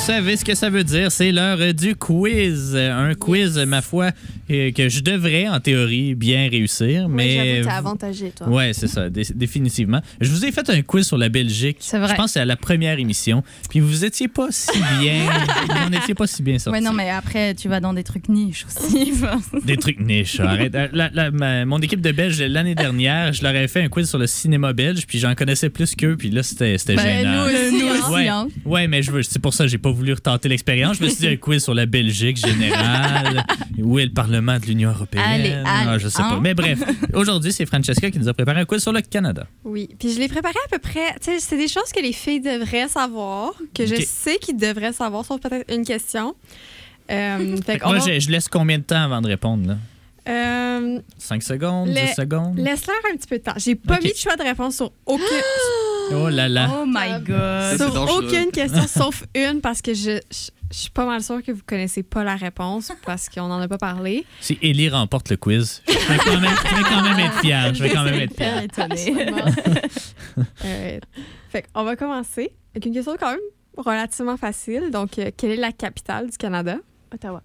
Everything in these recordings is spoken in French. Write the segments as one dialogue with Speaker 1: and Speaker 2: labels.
Speaker 1: savez ce que ça veut dire. C'est l'heure du quiz. Un quiz, ma foi, que je devrais, en théorie, bien réussir. Mais
Speaker 2: j'avoue, t'es avantagé, toi.
Speaker 1: Oui, c'est ça, définitivement. Je vous ai fait un quiz sur la Belgique.
Speaker 3: C'est vrai.
Speaker 1: Je pense que c'est à la première émission. Puis vous étiez pas si bien. Vous n'étiez pas si bien sortis.
Speaker 3: Ouais, non, mais après, tu vas dans des trucs niches aussi.
Speaker 1: Des trucs niches, arrête. Mon équipe de Belges, l'année dernière, je leur avais fait un quiz sur le cinéma belge, puis j'en connaissais plus qu'eux, puis là, c'était gênant.
Speaker 3: Nous aussi,
Speaker 1: Ouais,
Speaker 3: hein.
Speaker 1: ouais, mais c'est pour ça que j'ai pas voulu retenter l'expérience. Je me suis dit un quiz sur la Belgique générale. Où est le Parlement de l'Union européenne?
Speaker 3: Allez,
Speaker 1: Je sais
Speaker 3: hein?
Speaker 1: pas. Mais bref, aujourd'hui, c'est Francesca qui nous a préparé un quiz sur le Canada.
Speaker 4: Oui, puis je l'ai préparé à peu près. Tu sais, c'est des choses que les filles devraient savoir, que je sais qu'ils devraient savoir, sauf peut-être une question.
Speaker 1: Moi, je laisse combien de temps avant de répondre, là? 5 secondes, 10 secondes?
Speaker 4: Laisse-leur un petit peu de temps. J'ai pas mis de choix de réponse sur aucune...
Speaker 1: Oh là là.
Speaker 3: Oh my God.
Speaker 4: Sur aucune question, sauf une, parce que je suis pas mal sûre que vous connaissez pas la réponse, parce qu'on n'en a pas parlé.
Speaker 1: Si Élie remporte le quiz, je vais quand même être fière. Je vais quand même être fière.
Speaker 4: Fait qu'on va commencer avec une question quand même relativement facile. Donc, quelle est la capitale du Canada?
Speaker 2: Ottawa.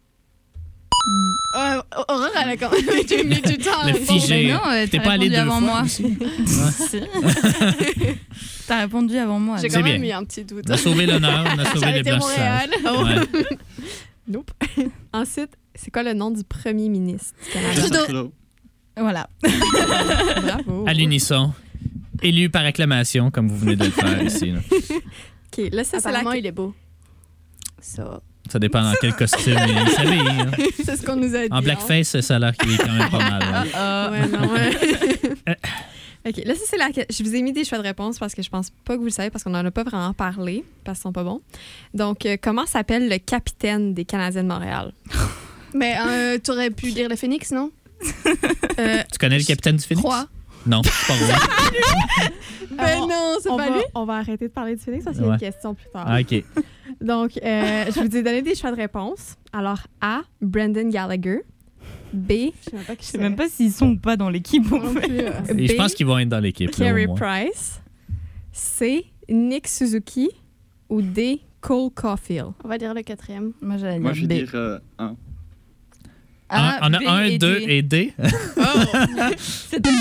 Speaker 2: Aurore, elle a quand même mis du temps.
Speaker 1: Le figé.
Speaker 3: Non,
Speaker 1: T'es
Speaker 3: t'as
Speaker 1: pas allé
Speaker 3: répondu
Speaker 1: deux
Speaker 3: avant
Speaker 1: fois
Speaker 3: moi.
Speaker 1: aussi?
Speaker 3: Si. T'as répondu avant moi.
Speaker 2: J'ai
Speaker 1: C'est
Speaker 2: quand même
Speaker 1: bien.
Speaker 2: mis un petit doute.
Speaker 1: On a sauvé l'honneur, on a sauvé
Speaker 2: J'allais
Speaker 1: le
Speaker 2: dire
Speaker 1: blanchissage.
Speaker 2: Montréal.
Speaker 1: Ouais.
Speaker 4: Nope. Ensuite, c'est quoi le nom du premier ministre du Canada?
Speaker 2: Trudeau.
Speaker 3: Voilà.
Speaker 4: Bravo.
Speaker 1: À l'unisson. Élu par acclamation, comme vous venez de le faire ici. Là.
Speaker 4: OK, là, ça, c'est
Speaker 2: Apparemment, il est beau. Ça.
Speaker 1: Ça dépend dans quel costume il s'habille. Hein.
Speaker 4: c'est ce qu'on nous a dit.
Speaker 1: En blackface, ça a l'air qu'il est quand même pas mal. Hein.
Speaker 4: Ouais, non, ouais. OK, là, ça, c'est je vous ai mis des choix de réponse parce que je pense pas que vous le savez, parce qu'on n'en a pas vraiment parlé, parce qu'ils sont pas bons. Donc, comment s'appelle le capitaine des Canadiens de Montréal?
Speaker 2: Mais t'aurais pu dire le Phoenix, non?
Speaker 1: Tu connais le capitaine du Phoenix?
Speaker 2: Croix.
Speaker 1: Non, c'est pas vrai.
Speaker 4: Ben non, c'est pas lui. On va arrêter de parler du Phoenix parce qu'il y a une question plus tard.
Speaker 1: Ah, OK.
Speaker 4: Donc, je vous ai donné des choix de réponse. Alors, A, Brendan Gallagher. B,
Speaker 3: Je sais même pas s'ils sont ou pas dans l'équipe. En fait.
Speaker 1: Et je pense qu'ils vont être dans l'équipe. là,
Speaker 4: Carey
Speaker 1: au moins.
Speaker 4: Price. C, Nick Suzuki. Ou D, Cole Caulfield.
Speaker 2: On va dire le quatrième.
Speaker 3: Moi, j'allais
Speaker 5: Moi, je
Speaker 3: dire
Speaker 5: vais
Speaker 3: B.
Speaker 5: dire 1.
Speaker 1: On a
Speaker 3: B
Speaker 1: 1,
Speaker 3: et
Speaker 1: 2
Speaker 3: D.
Speaker 1: et D.
Speaker 3: C'était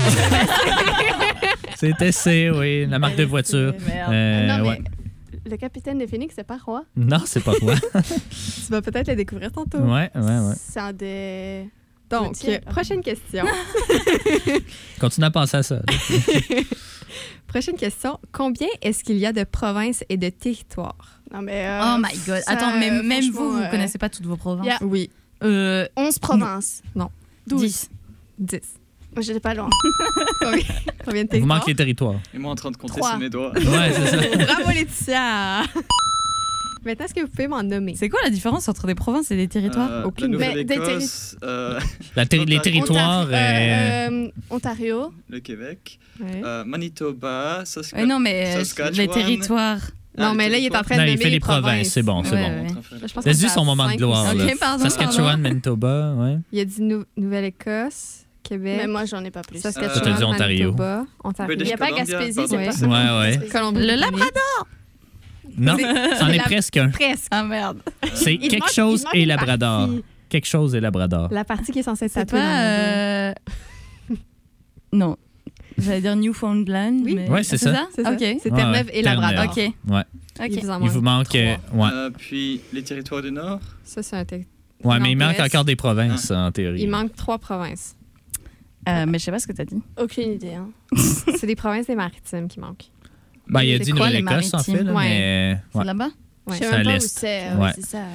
Speaker 1: C'était C, oui, la marque de voiture.
Speaker 3: Merde.
Speaker 2: Non, mais
Speaker 1: Ouais.
Speaker 2: le capitaine de Phoenix, c'est pas Roy.
Speaker 1: Non, c'est pas toi.
Speaker 4: Tu vas peut-être le découvrir tantôt.
Speaker 1: Ouais.
Speaker 2: C'est un des...
Speaker 4: Donc,
Speaker 2: Gauthier.
Speaker 4: prochaine question.
Speaker 1: Continue à penser à ça.
Speaker 4: Prochaine question. Combien est-ce qu'il y a de provinces et de territoires?
Speaker 2: Non, mais...
Speaker 3: Oh my God.
Speaker 2: ça,
Speaker 3: Attends, mais même
Speaker 2: franchement,
Speaker 3: vous connaissez pas toutes vos provinces.
Speaker 2: y a-
Speaker 4: Oui.
Speaker 2: 11 provinces.
Speaker 4: Non.
Speaker 2: 12.
Speaker 3: 10.
Speaker 4: 10.
Speaker 2: Moi, j'étais pas loin.
Speaker 4: Combien de
Speaker 1: Vous
Speaker 4: territoires?
Speaker 1: manquez les territoires.
Speaker 5: Et moi en train de compter
Speaker 2: 3.
Speaker 5: sur mes doigts.
Speaker 1: Ouais, c'est ça.
Speaker 4: Bravo, Laetitia! Maintenant, est-ce que vous pouvez m'en nommer?
Speaker 3: C'est quoi la différence entre des provinces et des territoires?
Speaker 4: Aucune
Speaker 5: La
Speaker 2: idée.
Speaker 5: Nouvelle-Écosse,
Speaker 1: Les territoires.
Speaker 2: Ontario.
Speaker 5: le Québec,
Speaker 4: Ouais.
Speaker 5: Manitoba, Saskatchewan.
Speaker 3: Non, mais
Speaker 5: Saskatchewan.
Speaker 3: les territoires.
Speaker 4: Non, mais là, il est en train de
Speaker 1: Non,
Speaker 4: nommer
Speaker 1: il fait les provinces, c'est bon, c'est
Speaker 3: Ouais,
Speaker 1: bon.
Speaker 3: ouais.
Speaker 4: Là, je pense
Speaker 1: Laisse-lui
Speaker 4: qu'on est
Speaker 1: son
Speaker 4: à
Speaker 1: moment de
Speaker 4: 5
Speaker 1: gloire.
Speaker 4: ou
Speaker 1: là.
Speaker 3: Ok, pardon,
Speaker 1: Saskatchewan, Manitoba, ouais.
Speaker 4: Il a dit Nouvelle-Écosse, Québec,
Speaker 2: Mais moi, j'en ai pas plus.
Speaker 4: Saskatchewan,
Speaker 1: Toi, t'as dit Ontario.
Speaker 4: Manitoba, Ontario.
Speaker 2: Il n'y a pas
Speaker 5: Columbia,
Speaker 2: Gaspésie,
Speaker 5: pardon.
Speaker 2: c'est pas
Speaker 1: Ouais.
Speaker 4: Colombie-Britannique.
Speaker 3: Le Labrador.
Speaker 1: Non, c'en est
Speaker 4: la-
Speaker 1: presque un.
Speaker 4: Presque.
Speaker 3: Ah merde.
Speaker 1: C'est
Speaker 4: Il
Speaker 1: quelque
Speaker 4: manque-
Speaker 1: chose
Speaker 4: il manque
Speaker 1: et
Speaker 4: une
Speaker 1: Labrador.
Speaker 4: partie.
Speaker 1: Quelque chose et Labrador.
Speaker 4: La partie qui est censée être
Speaker 3: C'est
Speaker 4: tatouée dans le
Speaker 3: pas. Non. J'allais dire Newfoundland.
Speaker 4: Oui.
Speaker 3: mais...
Speaker 1: Ouais, c'est ça.
Speaker 4: dos. C'est ça.
Speaker 3: Ok.
Speaker 4: C'est
Speaker 1: Ouais,
Speaker 4: Terre-Neuve
Speaker 1: ouais.
Speaker 4: et Labrador.
Speaker 1: Terre-Neuve.
Speaker 3: Ok.
Speaker 1: Ouais.
Speaker 4: Il
Speaker 3: Ok.
Speaker 4: vous en
Speaker 1: Il vous manque.
Speaker 4: trois.
Speaker 1: Ouais.
Speaker 5: Puis les territoires du Nord.
Speaker 4: Ça, c'est un
Speaker 1: Ouais, mais il manque
Speaker 4: Nord-Ouest.
Speaker 1: encore des provinces, en théorie.
Speaker 4: Il manque 3 provinces.
Speaker 3: Mais je sais pas ce que t'as dit.
Speaker 2: Aucune idée. Hein.
Speaker 4: C'est des provinces des maritimes qui manquent.
Speaker 1: Ben, il a
Speaker 3: C'est
Speaker 1: dit
Speaker 3: quoi, les
Speaker 1: Nouvelle-Écosse, en fait.
Speaker 3: maritimes?
Speaker 1: Là,
Speaker 4: Ouais.
Speaker 1: mais...
Speaker 3: C'est
Speaker 1: Ouais.
Speaker 3: là-bas?
Speaker 4: Ouais.
Speaker 2: Je sais
Speaker 1: C'est à
Speaker 2: même pas où
Speaker 1: l'est.
Speaker 2: c'est.
Speaker 1: Ouais.
Speaker 2: C'est ça.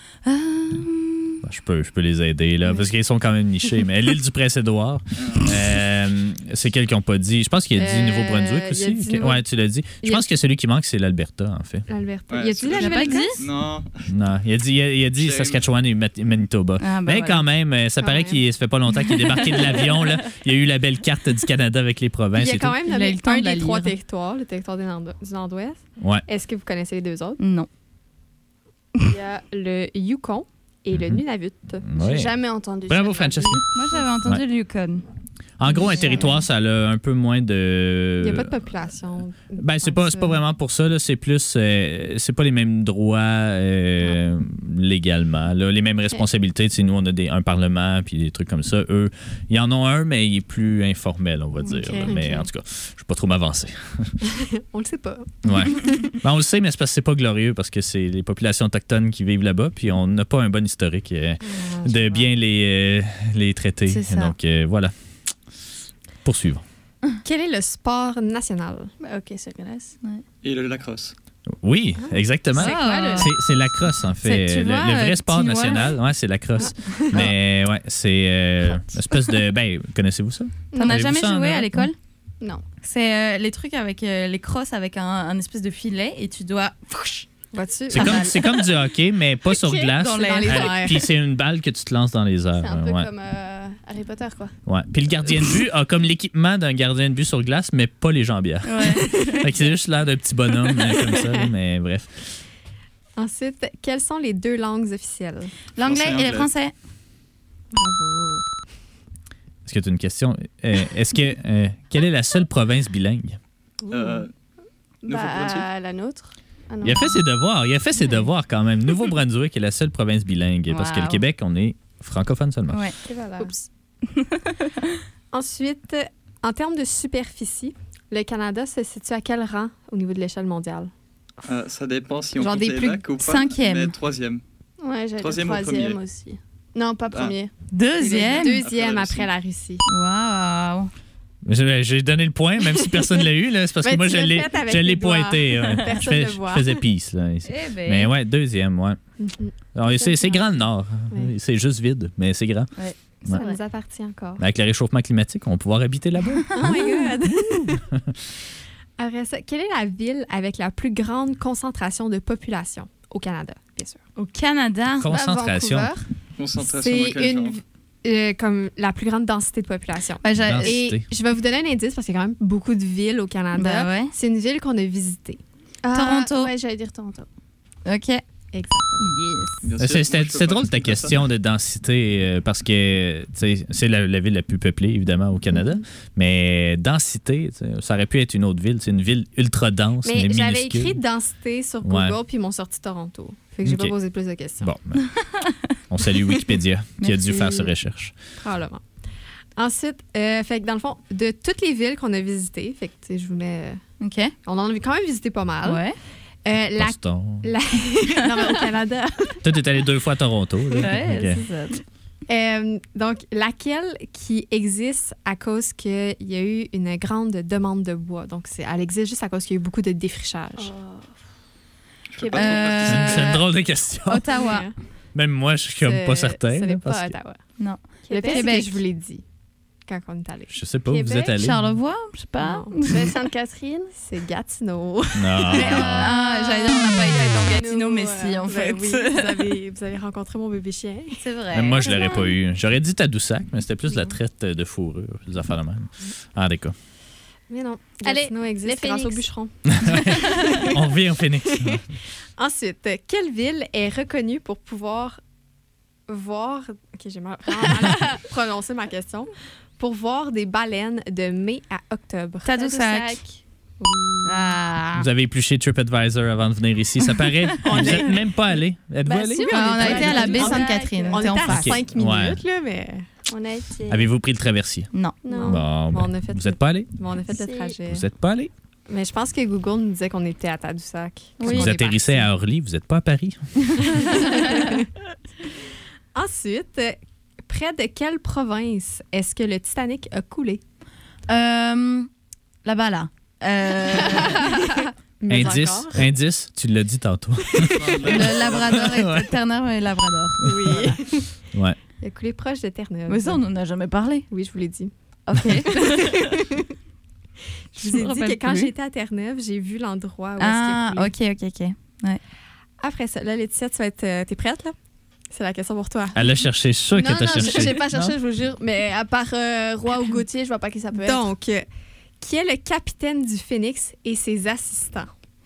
Speaker 1: Je peux les aider, là, parce qu'ils sont quand même nichés. Mais l'île du Prince-Édouard, c'est quel qu'ils n'ont pas dit? Je pense qu'il a dit Nouveau-Brunswick
Speaker 4: il a
Speaker 1: aussi.
Speaker 4: dit
Speaker 1: Ouais, tu l'as dit. Je pense que celui qui manque, c'est l'Alberta, en fait.
Speaker 4: L'Alberta.
Speaker 5: Ouais,
Speaker 4: Il a dit
Speaker 5: c'est-
Speaker 4: la
Speaker 3: Il a pas
Speaker 4: Nouvelle-Écosse?
Speaker 5: Non.
Speaker 1: Non, il a dit
Speaker 5: Shame.
Speaker 1: Saskatchewan et Manitoba.
Speaker 3: Ah,
Speaker 1: Mais quand même, ça
Speaker 4: Quand
Speaker 1: paraît
Speaker 4: même.
Speaker 1: qu'il ça fait pas longtemps qu'il est débarqué de l'avion. Là. Il y a eu la belle carte du Canada avec les
Speaker 4: Il
Speaker 1: provinces
Speaker 4: a
Speaker 1: et
Speaker 4: quand
Speaker 1: tout.
Speaker 4: même
Speaker 3: Il a eu
Speaker 4: nommé
Speaker 3: le temps
Speaker 4: un
Speaker 3: de la
Speaker 4: des 3
Speaker 3: lire.
Speaker 4: territoires, le territoire du Nord-Ouest.
Speaker 1: Ouais.
Speaker 4: Est-ce que vous connaissez les 2 autres?
Speaker 3: Non.
Speaker 4: Il y a le Yukon et le Nunavut.
Speaker 1: Ouais.
Speaker 2: J'ai jamais entendu
Speaker 1: Bravo,
Speaker 2: ça de ma vie.
Speaker 1: Francesca.
Speaker 3: Moi, j'avais entendu le Yukon.
Speaker 1: En gros, un territoire, ça a un peu moins de...
Speaker 4: Il n'y a pas de population.
Speaker 1: Ben, c'est pas vraiment pour ça. Là. C'est plus... c'est pas les mêmes droits légalement. Là. Les mêmes responsabilités. Tu sais, nous, on a un parlement puis des trucs comme ça. Eux, ils en ont un, mais il est plus informel, on va dire. Là. Mais en tout cas, je ne vais pas trop m'avancer.
Speaker 4: On le sait pas.
Speaker 1: Ouais. Ben, on le sait, mais c'est parce que c'est pas glorieux parce que c'est les populations autochtones qui vivent là-bas puis on n'a pas un bon historique de bien les traiter. Donc, voilà. Poursuivre.
Speaker 4: Quel est le sport national?
Speaker 2: OK, ça connaisse.
Speaker 5: Et le lacrosse.
Speaker 1: Oui, exactement.
Speaker 2: C'est quoi, le-
Speaker 1: C'est la crosse, en fait.
Speaker 3: Tu vois,
Speaker 1: le vrai sport
Speaker 3: petit noir.
Speaker 1: national, ouais, c'est la crosse. Mais ouais, c'est une espèce de... Ben, connaissez-vous ça?
Speaker 3: T'en as
Speaker 1: Avez-vous
Speaker 3: jamais
Speaker 1: ça en
Speaker 3: joué à
Speaker 1: Europe,
Speaker 3: l'école?
Speaker 2: Non.
Speaker 3: C'est les trucs avec les crosses avec un espèce de filet et tu dois...
Speaker 4: Vois-tu?
Speaker 1: C'est comme du hockey, mais pas sur glace.
Speaker 3: Dans les
Speaker 4: airs.
Speaker 1: Puis c'est une balle que tu te lances dans les airs.
Speaker 2: C'est un peu
Speaker 1: ouais.
Speaker 2: comme Harry Potter, quoi.
Speaker 1: Ouais. Puis le gardien de but a comme l'équipement d'un gardien de but sur glace, mais pas les jambières.
Speaker 3: Ouais.
Speaker 1: Fait que c'est juste l'air d'un petit bonhomme comme ça, mais bref.
Speaker 4: Ensuite, quelles sont les 2 langues officielles?
Speaker 3: L'anglais et le
Speaker 5: Français.
Speaker 3: français.
Speaker 4: Bravo.
Speaker 1: Est-ce que tu as une question? Quelle est la seule province bilingue?
Speaker 5: Nouveau-Brunswick.
Speaker 2: La nôtre. Ah, non.
Speaker 1: Il a fait ses devoirs quand même. Nouveau-Brunswick est la seule province bilingue parce que le
Speaker 3: Wow.
Speaker 1: Québec, on est francophone seulement.
Speaker 3: Ouais.
Speaker 2: Et voilà.
Speaker 4: Oups. Ensuite, en termes de superficie, le Canada se situe à quel rang au niveau de l'échelle mondiale?
Speaker 5: Ça dépend si on
Speaker 3: Genre
Speaker 5: compte
Speaker 3: des
Speaker 5: les
Speaker 3: plus
Speaker 5: lacs ou pas.
Speaker 3: 5e.
Speaker 5: Mais 3e.
Speaker 2: Ouais, j'allais dire
Speaker 5: Troisième ou
Speaker 2: troisième
Speaker 5: premier?
Speaker 2: aussi. Non, pas premier.
Speaker 3: Deuxième.
Speaker 4: Deuxième
Speaker 5: Après
Speaker 4: après
Speaker 5: la
Speaker 4: la Russie.
Speaker 3: Waouh.
Speaker 1: J'ai donné le point, même si personne ne l'a eu. là, C'est parce que
Speaker 4: Ben,
Speaker 1: moi,
Speaker 4: tu
Speaker 1: je
Speaker 4: l'as
Speaker 1: l'ai
Speaker 4: fait avec
Speaker 1: je l'ai
Speaker 4: les doigts.
Speaker 1: pointé. Ouais.
Speaker 4: Personne ne voit.
Speaker 1: Je faisais peace. Là, ici.
Speaker 3: Eh ben.
Speaker 1: Mais ouais, deuxième, ouais.
Speaker 4: Mhm.
Speaker 1: Alors, c'est grand le Nord.
Speaker 4: Ouais.
Speaker 1: C'est juste vide, mais c'est grand.
Speaker 4: Ça
Speaker 1: Ouais.
Speaker 4: nous appartient encore.
Speaker 1: Avec le réchauffement climatique, on va pouvoir habiter là-bas.
Speaker 4: Oh my God! Après ça, quelle est la ville avec la plus grande concentration de population au Canada, bien sûr?
Speaker 3: Au Canada.
Speaker 1: Concentration.
Speaker 2: Vancouver.
Speaker 5: Concentration dans
Speaker 4: C'est
Speaker 5: quel genre?
Speaker 4: comme la plus grande densité de population.
Speaker 3: Ben, j'ai-
Speaker 1: Dans-
Speaker 4: Et
Speaker 1: Densité.
Speaker 4: je vais vous donner un indice parce qu'il y a quand même beaucoup de villes au Canada.
Speaker 3: Ben ouais.
Speaker 4: C'est une ville qu'on a visitée.
Speaker 3: Toronto.
Speaker 2: Ouais, j'allais dire Toronto.
Speaker 3: OK.
Speaker 4: Exactement.
Speaker 5: Bien sûr, moi, je peux
Speaker 1: C'est
Speaker 5: pas
Speaker 1: drôle ta
Speaker 5: répondre à ça.
Speaker 1: question de densité parce que tu sais, c'est la ville la plus peuplée, évidemment, au Canada. Mais densité, tu sais, ça aurait pu être une autre ville. C'est une ville ultra dense,
Speaker 4: Mais
Speaker 1: mais
Speaker 4: j'avais
Speaker 1: minuscule.
Speaker 4: écrit densité sur
Speaker 1: Ouais.
Speaker 4: Google puis ils m'ont sorti Toronto. Fait que j'ai
Speaker 1: Ok.
Speaker 4: pas posé plus de questions.
Speaker 1: Bon, ben, on salue Wikipédia qui a dû
Speaker 3: Merci.
Speaker 1: faire sa recherche.
Speaker 4: Probablement. Ensuite, fait que dans le fond, de toutes les villes qu'on a visitées, fait que tu sais, je vous mets.
Speaker 3: OK.
Speaker 4: On en a quand même visité pas mal.
Speaker 3: Ouais.
Speaker 1: Boston.
Speaker 4: Non, mais au Canada.
Speaker 1: Toi, t'es allé 2 fois à Toronto. Là.
Speaker 3: Ouais,
Speaker 1: Ok.
Speaker 3: c'est ça.
Speaker 4: Donc, laquelle qui existe à cause qu'il y a eu une grande demande de bois. Donc, elle existe juste à cause qu'il y a eu beaucoup de défrichage.
Speaker 5: Je peux pas trop
Speaker 3: Euh,
Speaker 5: participer.
Speaker 1: C'est une drôle de question.
Speaker 3: Ottawa.
Speaker 1: Même moi, je suis comme pas certain.
Speaker 4: Ce
Speaker 1: là,
Speaker 4: n'est
Speaker 1: parce
Speaker 4: pas
Speaker 1: que-
Speaker 4: Ottawa.
Speaker 3: Non.
Speaker 4: Le pire, c'est
Speaker 3: Québec.
Speaker 4: que je vous l'ai dit quand on est allé.
Speaker 1: Je sais pas où vous
Speaker 2: Québec,
Speaker 1: êtes allé.
Speaker 3: Charlevoix, je sais pas.
Speaker 4: Non.
Speaker 2: Ben, Sainte-Catherine.
Speaker 4: C'est Gatineau.
Speaker 1: Non.
Speaker 3: J'allais dire, on n'a pas été dans Gatineau,
Speaker 2: Nous,
Speaker 3: mais si, en fait.
Speaker 4: Ben oui, vous avez rencontré mon bébé chien.
Speaker 3: C'est vrai.
Speaker 1: Même moi, je l'aurais pas eu. J'aurais dit Tadoussac, mais c'était plus de la traite de fourrure, des affaires de même. Ah, d'accord.
Speaker 4: Mais non,
Speaker 2: Allez,
Speaker 4: Gatineau
Speaker 2: les
Speaker 4: existe grâce au
Speaker 2: Phoenix.
Speaker 4: bûcheron.
Speaker 1: On revient au Phoenix.
Speaker 4: Ensuite, quelle ville est reconnue pour pouvoir voir... OK, j'ai vraiment mal prononcé ma question. Pour voir des baleines de mai à octobre.
Speaker 3: Tadoussac. Ah.
Speaker 1: Vous avez épluché TripAdvisor avant de venir ici. Ça paraît. Vous n'êtes même pas allé. Êtes-vous
Speaker 2: Ben,
Speaker 1: allé?
Speaker 2: si,
Speaker 3: on a été à la baie
Speaker 2: On a-
Speaker 3: Sainte-Catherine.
Speaker 4: On
Speaker 3: était
Speaker 4: était
Speaker 3: en
Speaker 4: à
Speaker 3: face.
Speaker 4: 5 minutes,
Speaker 1: Ouais.
Speaker 4: là, mais...
Speaker 2: On a été.
Speaker 1: Avez-vous pris le traversier?
Speaker 3: Non.
Speaker 2: Non.
Speaker 1: Bon, ben,
Speaker 4: on a fait
Speaker 1: vous
Speaker 4: le-
Speaker 1: n'êtes pas allé?
Speaker 4: on a fait le
Speaker 2: Si.
Speaker 4: trajet.
Speaker 1: Vous n'êtes pas allé?
Speaker 4: Mais je pense que Google nous disait qu'on était à Tadoussac.
Speaker 1: Si vous atterrissez à Orly, vous n'êtes pas à Paris.
Speaker 4: Ensuite, près de quelle province est-ce que le Titanic a coulé?
Speaker 3: Là-bas, là.
Speaker 4: Mais
Speaker 1: Indice,
Speaker 4: encore.
Speaker 1: indice, tu l'as dit tantôt.
Speaker 3: Le Labrador et
Speaker 1: Ouais.
Speaker 3: Terre-Neuve et Labrador.
Speaker 4: Oui.
Speaker 1: Ouais.
Speaker 4: Il a coulé proche de Terre-Neuve.
Speaker 3: Mais ça, on n'en a jamais parlé.
Speaker 4: Oui, je vous l'ai dit.
Speaker 3: OK.
Speaker 4: Je vous ai
Speaker 3: me
Speaker 4: dit que
Speaker 3: rappelle
Speaker 4: quand
Speaker 3: plus.
Speaker 4: j'étais à Terre-Neuve, j'ai vu l'endroit où
Speaker 3: Ah,
Speaker 4: est-ce qu'il a coulé.
Speaker 3: OK.
Speaker 4: Après ça, là, Laetitia, tu vas être... T'es prête, là? C'est la question pour toi.
Speaker 1: Elle a cherché. Je suis sûr
Speaker 2: Non,
Speaker 1: que tu as
Speaker 2: non,
Speaker 1: cherché.
Speaker 2: j'ai pas cherché,
Speaker 1: Non?
Speaker 2: je vous jure. Mais à part Roy ou Gauthier, je vois pas qui ça peut être.
Speaker 4: Donc, qui est le capitaine du Phoenix et ses assistants?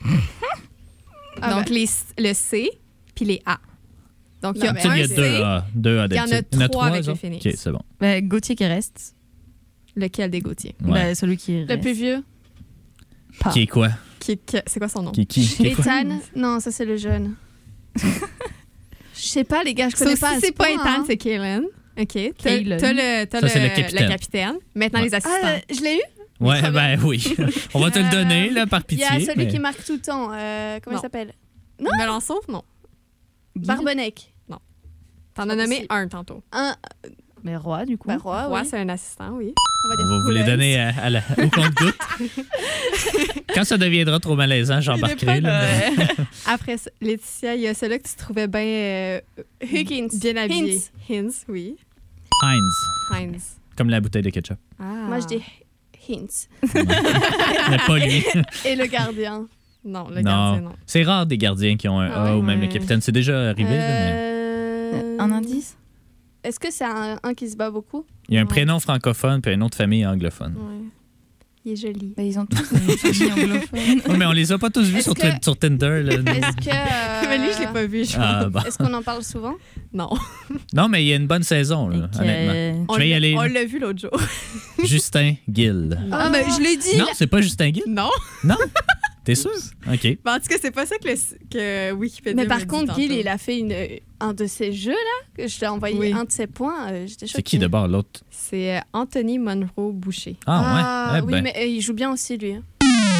Speaker 2: Ah
Speaker 4: Donc, le C puis les A. Donc, il y a
Speaker 2: Non, mais
Speaker 1: Tu sais, il y
Speaker 4: un
Speaker 1: a
Speaker 4: C.
Speaker 1: deux A. Deux A
Speaker 4: Il y en a
Speaker 1: d'habitude.
Speaker 4: trois avec
Speaker 1: eux
Speaker 4: le
Speaker 1: autres?
Speaker 4: Phoenix.
Speaker 1: OK, c'est bon.
Speaker 3: Ben, Gauthier qui reste.
Speaker 4: Lequel des Gauthier?
Speaker 1: Ouais.
Speaker 3: Ben, celui qui
Speaker 2: Le
Speaker 3: reste.
Speaker 2: plus vieux.
Speaker 1: Qui est quoi?
Speaker 4: C'est quoi son nom?
Speaker 1: Qui est quoi?
Speaker 2: Ethan. Non, ça, c'est le jeune. Je sais pas, les gars, je
Speaker 4: Ça
Speaker 2: connais
Speaker 4: aussi,
Speaker 2: pas. à ce
Speaker 4: c'est pas
Speaker 2: point,
Speaker 4: Ethan,
Speaker 2: hein.
Speaker 4: c'est Kaylin. OK.
Speaker 3: Kaylin.
Speaker 1: Ça, c'est le capitaine.
Speaker 4: Maintenant,
Speaker 1: Ouais.
Speaker 4: les assistants.
Speaker 2: Ah, je l'ai eu?
Speaker 1: Ouais,
Speaker 2: Très
Speaker 1: ben oui. On va te le donner, là, par
Speaker 2: Il y
Speaker 1: pitié.
Speaker 2: a celui
Speaker 1: mais-
Speaker 2: qui marque tout le temps. Comment
Speaker 4: Non.
Speaker 2: il s'appelle?
Speaker 4: Melançon? Non.
Speaker 2: Barbenec.
Speaker 4: T'en
Speaker 2: Pas
Speaker 4: as nommé
Speaker 2: possible.
Speaker 4: un tantôt.
Speaker 2: Un
Speaker 3: Mais Roi, du coup.
Speaker 2: bah, roi,
Speaker 4: Roi,
Speaker 2: oui.
Speaker 4: c'est un assistant, oui.
Speaker 2: On
Speaker 1: On va vous les donner au compte-goutte. Quand ça deviendra trop malaisant, j'embarquerai. là, mais-
Speaker 4: Après, ça, Laetitia, il y a celui que tu trouvais bien
Speaker 2: Higgins.
Speaker 4: bien habillé.
Speaker 2: Hintz.
Speaker 4: Hintz, oui.
Speaker 1: Heinz,
Speaker 4: Heinz.
Speaker 1: comme la bouteille de ketchup.
Speaker 4: Ah.
Speaker 2: Moi, je dis Hintz.
Speaker 1: Mais pas lui.
Speaker 2: Et le gardien.
Speaker 4: Non, le
Speaker 1: Non.
Speaker 4: gardien, non.
Speaker 1: C'est rare des gardiens qui ont un
Speaker 4: Ah
Speaker 1: A
Speaker 4: ouais,
Speaker 1: ou même
Speaker 4: ouais.
Speaker 1: le capitaine. C'est déjà arrivé. là, mais
Speaker 3: Un indice?
Speaker 2: Est-ce que c'est un qui se bat beaucoup?
Speaker 1: il y a un
Speaker 4: Ouais.
Speaker 1: prénom francophone puis une autre famille anglophone.
Speaker 2: Ouais. Il est joli.
Speaker 3: Ben, ils ont tous des familles anglophones.
Speaker 1: Oui, mais on les a pas tous vus
Speaker 2: Est-ce
Speaker 1: sur,
Speaker 2: que-
Speaker 1: sur Tinder. Là.
Speaker 2: Est-ce que.
Speaker 4: Mais lui, je l'ai pas vu.
Speaker 1: Ah, bon.
Speaker 2: Est-ce qu'on en parle souvent?
Speaker 4: Non.
Speaker 1: Non, mais il y a une bonne saison, là,
Speaker 3: Ok.
Speaker 1: honnêtement. Je vais y aller.
Speaker 4: On l'a vu l'autre jour.
Speaker 1: Justin Gill.
Speaker 4: Ah, ben, je l'ai dit.
Speaker 1: Non, c'est pas Justin Gill?
Speaker 4: Non.
Speaker 1: T'es sûr? OK.
Speaker 4: Ben, en tout cas, c'est pas ça que Wikipédia
Speaker 2: Mais
Speaker 4: me
Speaker 2: par
Speaker 4: dit
Speaker 2: contre, Gil,
Speaker 4: tantôt.
Speaker 2: il a fait un de ses jeux, là, que je t'ai envoyé
Speaker 4: Oui.
Speaker 2: un de ses points. J'étais choquée.
Speaker 1: C'est qui d'abord, l'autre?
Speaker 4: C'est Anthony Monroe Boucher.
Speaker 1: Ah, ouais? Eh
Speaker 2: oui,
Speaker 1: ben.
Speaker 2: mais il joue bien aussi, lui. hein.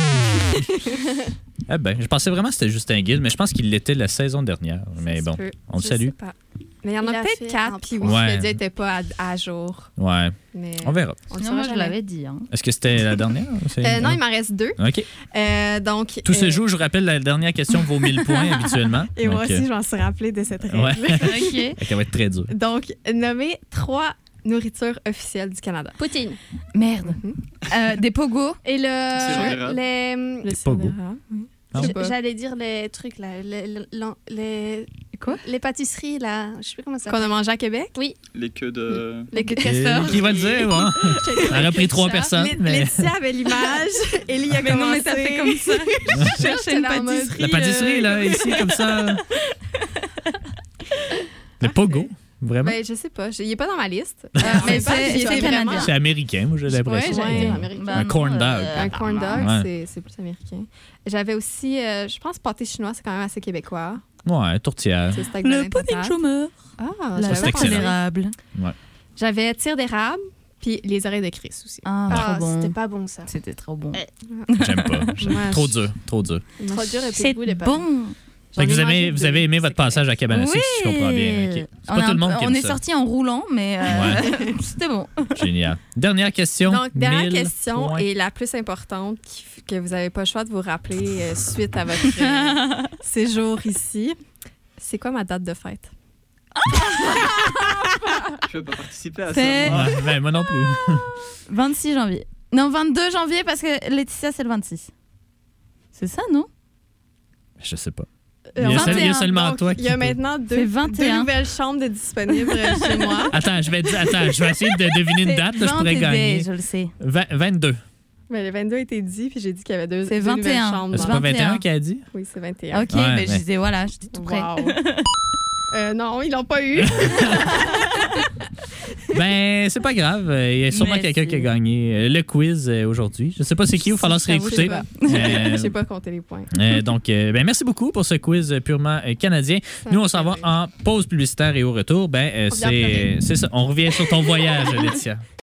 Speaker 1: Eh ben, je pensais vraiment que c'était Justin Gill, mais je pense qu'il l'était la saison dernière. Mais
Speaker 4: Ça se
Speaker 1: bon,
Speaker 4: peut.
Speaker 1: on le
Speaker 4: Je
Speaker 1: salue.
Speaker 4: sais pas. Mais il y en
Speaker 2: Il
Speaker 4: a
Speaker 2: a
Speaker 4: peut-être
Speaker 2: fait
Speaker 4: 4,
Speaker 2: un
Speaker 4: puis
Speaker 2: point.
Speaker 4: Wikipédia
Speaker 1: Ouais.
Speaker 4: n'était pas à jour.
Speaker 1: Ouais,
Speaker 4: Mais,
Speaker 1: on verra.
Speaker 4: on le
Speaker 3: Sinon,
Speaker 4: saura
Speaker 3: moi, je
Speaker 4: jamais.
Speaker 3: l'avais dit. Hein.
Speaker 1: Est-ce que c'était la dernière?
Speaker 4: Non, il m'en reste 2.
Speaker 1: OK.
Speaker 4: Donc,
Speaker 1: Tout se joue, je vous rappelle, la dernière question vaut 1000 points habituellement.
Speaker 4: Et moi
Speaker 1: Donc,
Speaker 4: aussi, je m'en suis rappelé de cette règle.
Speaker 1: ouais.
Speaker 3: OK.
Speaker 1: Elle va être très dure.
Speaker 4: Donc, nommez 3 nourritures officielles du Canada.
Speaker 2: Poutine.
Speaker 3: Merde. Des pogos.
Speaker 2: Et
Speaker 5: Sirop d'érable.
Speaker 4: Le
Speaker 1: Pogo.
Speaker 4: sirop d'érable, oui.
Speaker 1: Ah
Speaker 4: Je sais pas.
Speaker 2: J'allais dire les trucs, là. Les
Speaker 4: Quoi?
Speaker 2: Les pâtisseries, là. Je sais plus comment ça
Speaker 4: Qu'on
Speaker 2: s'appelle.
Speaker 4: a mangé à Québec?
Speaker 5: Les queux de.
Speaker 2: Les queues de
Speaker 1: Et
Speaker 2: castor.
Speaker 1: qui va le dire? Bon. Ça aurait pris 3 personnes, mais
Speaker 4: Laetitia avait l'image. Ellie a
Speaker 3: Mais non, mais
Speaker 4: commencé.
Speaker 3: t'as fait comme ça. Je cherchais
Speaker 2: J'étais
Speaker 3: une
Speaker 2: là en mode-
Speaker 3: pâtisserie.
Speaker 1: la pâtisserie, là, ici, comme ça. Le pogo, vraiment?
Speaker 4: Ben, je sais pas. Il est pas dans ma liste.
Speaker 3: mais
Speaker 4: c'est
Speaker 3: c'est canadien.
Speaker 1: C'est américain, moi, j'ai l'impression.
Speaker 2: j'allais dire
Speaker 3: Ouais.
Speaker 2: américain.
Speaker 3: Ben
Speaker 1: Un
Speaker 3: non,
Speaker 1: corn dog.
Speaker 4: Un corn dog,
Speaker 1: Ouais.
Speaker 4: c'est plus américain. J'avais aussi, je pense, pâté chinois, c'est quand même assez québécois.
Speaker 1: Ouais, tourtière.
Speaker 4: C'est steak de
Speaker 3: Le
Speaker 4: pain
Speaker 3: pudding
Speaker 4: patate.
Speaker 3: chômeur.
Speaker 4: Ah,
Speaker 3: La
Speaker 4: j'avais
Speaker 1: c'est
Speaker 3: tarte
Speaker 4: pas
Speaker 1: excellent.
Speaker 4: pensé.
Speaker 3: d'érable.
Speaker 4: J'avais tire d'érable, puis les oreilles de Chris aussi.
Speaker 3: Ah,
Speaker 2: Ah,
Speaker 3: trop
Speaker 2: c'était
Speaker 3: bon.
Speaker 2: pas bon, ça.
Speaker 3: C'était trop bon.
Speaker 1: J'aime pas.
Speaker 4: Moi,
Speaker 1: Trop
Speaker 4: je-
Speaker 1: dur, trop dur.
Speaker 4: moi,
Speaker 2: Trop
Speaker 4: je-
Speaker 2: dur et puis
Speaker 3: C'est
Speaker 2: le goût n'est pas
Speaker 3: bon.
Speaker 1: Fait que
Speaker 4: J'en ai mangé
Speaker 1: vous
Speaker 4: deux,
Speaker 1: avez aimé
Speaker 4: c'est
Speaker 1: votre passage à Cabane à Sucre, si je comprends bien. Ok. C'est pas tout le monde qui
Speaker 3: on
Speaker 1: aime
Speaker 3: est
Speaker 1: ça.
Speaker 3: sorti en roulant, mais
Speaker 1: Ouais.
Speaker 3: c'était bon.
Speaker 1: Génial. Dernière question.
Speaker 4: Donc, dernière
Speaker 1: 1000
Speaker 4: question
Speaker 1: points.
Speaker 4: et la plus importante que vous n'avez pas le choix de vous rappeler suite à votre séjour ici. C'est quoi ma date de fête?
Speaker 5: Je veux pas participer à ça.
Speaker 3: C'est-
Speaker 5: moi.
Speaker 1: Ouais, ben, moi non plus.
Speaker 3: 26 janvier. Non, 22 janvier parce que Laetitia, c'est le 26. C'est ça, non?
Speaker 1: Je sais pas.
Speaker 4: Euh,
Speaker 1: Il y a
Speaker 3: 21,
Speaker 1: seulement
Speaker 4: Donc,
Speaker 1: toi
Speaker 4: il
Speaker 1: qui
Speaker 4: y a
Speaker 1: peux.
Speaker 4: maintenant
Speaker 3: C'est
Speaker 4: deux
Speaker 3: 21.
Speaker 4: nouvelles chambres de disponibles chez moi.
Speaker 1: Attends, je vais essayer de deviner une
Speaker 3: C'est
Speaker 1: date. Là, je pourrais
Speaker 3: 22,
Speaker 1: gagner.
Speaker 3: Je le sais.
Speaker 1: 22.
Speaker 4: Mais le 22 a été dit, puis j'ai dit qu'il y avait deux
Speaker 3: C'est
Speaker 4: nouvelles
Speaker 3: 21.
Speaker 4: chambres.
Speaker 1: C'est
Speaker 4: dans-
Speaker 1: pas 21
Speaker 3: 21
Speaker 1: qui a dit?
Speaker 4: Oui, c'est 21.
Speaker 3: Ok,
Speaker 1: Ouais,
Speaker 3: mais je
Speaker 1: ouais.
Speaker 3: disais, voilà, j'étais tout prêt.
Speaker 4: Wow. Non, ils l'ont pas eu.
Speaker 1: Ben, c'est pas grave. Il y a sûrement
Speaker 3: Merci.
Speaker 1: quelqu'un qui a gagné le quiz aujourd'hui. Je sais pas c'est qui, il va falloir se
Speaker 4: J'avoue,
Speaker 1: réécouter.
Speaker 4: Je sais
Speaker 1: Euh,
Speaker 4: pas. J'ai pas compté les points.
Speaker 1: Donc, ben, merci beaucoup pour ce quiz purement canadien. Nous, on s'en va en pause publicitaire et au retour, ben,
Speaker 2: On vient pleurer.
Speaker 1: c'est ça. On revient sur ton voyage, Laetitia.